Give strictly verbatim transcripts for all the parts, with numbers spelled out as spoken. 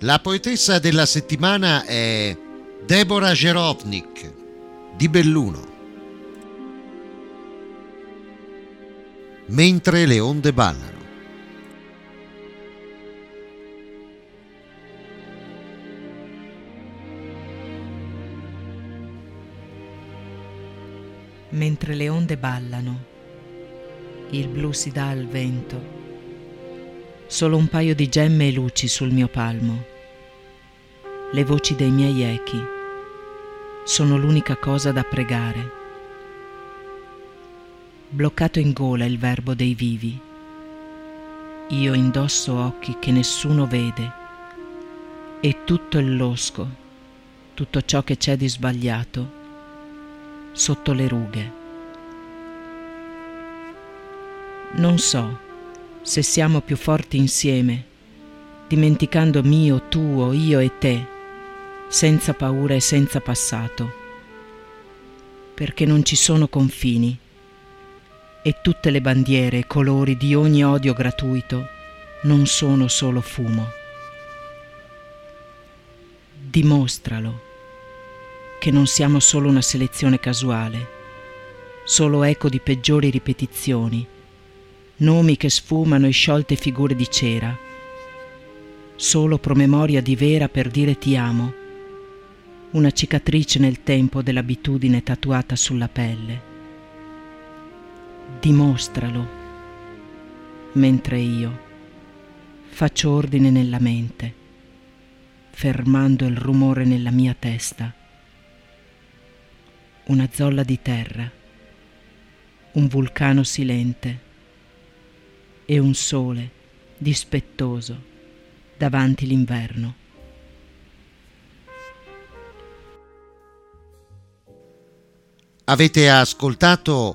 La poetessa della settimana è Deborah Jerovnik di Belluno. Mentre le onde ballano. Mentre le onde ballano, il blu si dà al vento, solo un paio di gemme e luci sul mio palmo. Le voci dei miei echi sono l'unica cosa da pregare. Bloccato in gola il verbo dei vivi, io indosso occhi che nessuno vede e tutto il losco, tutto ciò che c'è di sbagliato sotto le rughe. Non so se siamo più forti insieme, dimenticando mio, tuo, io e te, senza paura e senza passato, perché non ci sono confini e tutte le bandiere e colori di ogni odio gratuito non sono solo fumo. Dimostralo che non siamo solo una selezione casuale, solo eco di peggiori ripetizioni, nomi che sfumano e sciolte figure di cera, solo promemoria di vera per dire ti amo, una cicatrice nel tempo dell'abitudine tatuata sulla pelle. Dimostralo, mentre io faccio ordine nella mente, fermando il rumore nella mia testa. Una zolla di terra, un vulcano silente e un sole dispettoso davanti l'inverno. Avete ascoltato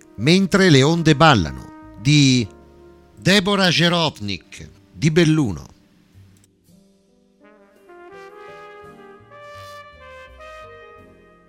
Mentre le onde ballano di Deborah Jerovnik di Belluno.